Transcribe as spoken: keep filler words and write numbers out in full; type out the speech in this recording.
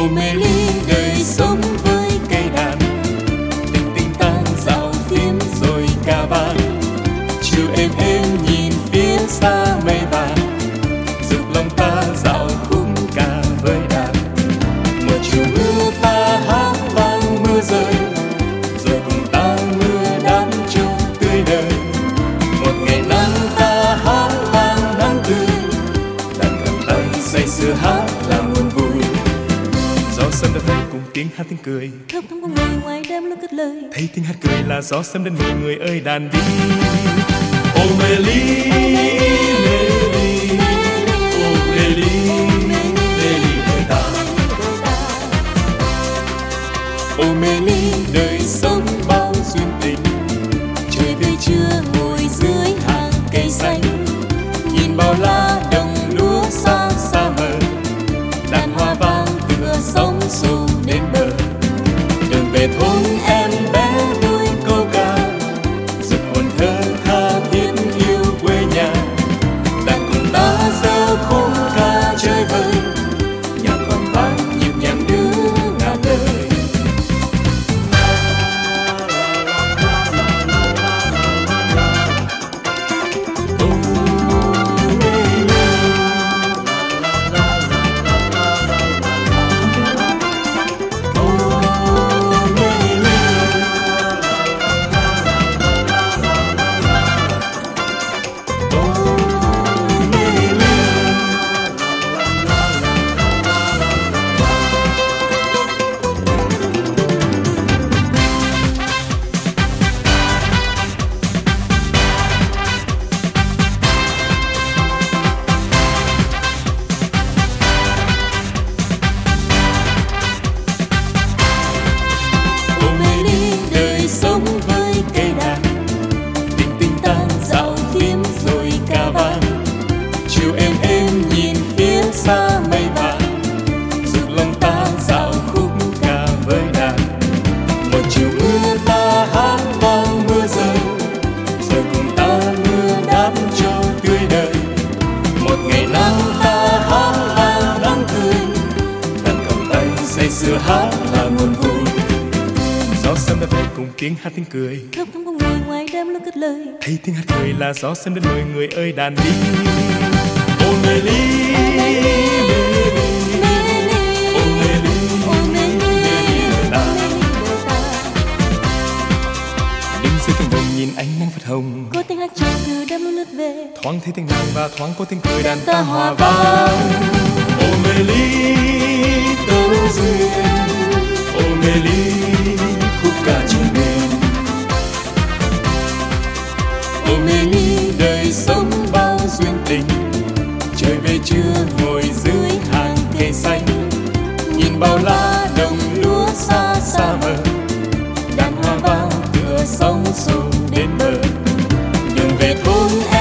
Ô mê ly đời sống với cây đàn, tình tình tang dạo phím rồi cà vàng. Chiều êm êm nhìn phía xa mây vàng, dục lòng ta dạo khúc ca với đàn. Một chiều mưa ta hát vang mưa rơi, rồi cùng ta mưa đắm trôi tươi đời. Một ngày nắng ta hát vang nắng tươi, đàn cầm tay say sưa hát là nguồn vui. Gió sớm đã về cùng tiếng hát tiếng cười, khóc thắm của người ngoài đêm lúc cất lời. thấy tiếng hát cười là gió sớm đến mời người ơi đàn đi. Ô mê ly, mê ly, ô mê ly, mê ly đời ta. Ô mê ly đời sống bao duyên tình, trời về trưa ngồi dưới hàng cây xanh, nhìn bao lá đồng lúa xa xa mờ, đàn hoa vang tựa sóng xô đến bờ. Đường về thôn em bé vui câu ca, giật hồn thơ tha thiết yêu quê nhà. Đàn cùng ta gieo khúc ca chơi vơi, nhạc còn vang nhịp nhàng đưa ngàn lời. Chiều êm êm nhìn phía xa mây vàng, dục lòng ta dạo khúc ca với đàn. Một chiều mưa ta hát vang mưa rơi, rồi cùng ta mưa đắm cho tươi đời. Một ngày nắng ta hát vang nắng tươi, đàn cầm tay say sưa hát là nguồn vui. Gió sớm đã về cùng tiếng hát tiếng cười, khóc thắm của người ngoài đêm lúc cất lời. thấy tiếng hát cười là gió sớm đến mời người ơi đàn đi. Ô mê ly, mê ly, ô mê ly, mê ly đời ta. Đứng dưới cánh đồng nhìn ánh nắng phật hồng, Có tiếng hát chiều từ đêm lúc lướt về, thoáng thấy tiếng nàng và thoáng có tiếng cười đàn ta hòa vang. Ô mê ly tấu duyên, ô mê ly khúc ca trên đêm. Ô mê ly đời sống bao duyên tình, trời về trưa ngồi dưới hàng cây xanh, nhìn bao lá đồng lúa xa xa mờ, đàn hoa vang tựa sóng xô đến bờ. Đường về thôn em